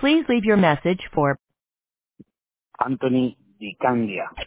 Please leave your message for Anthony Di Candia.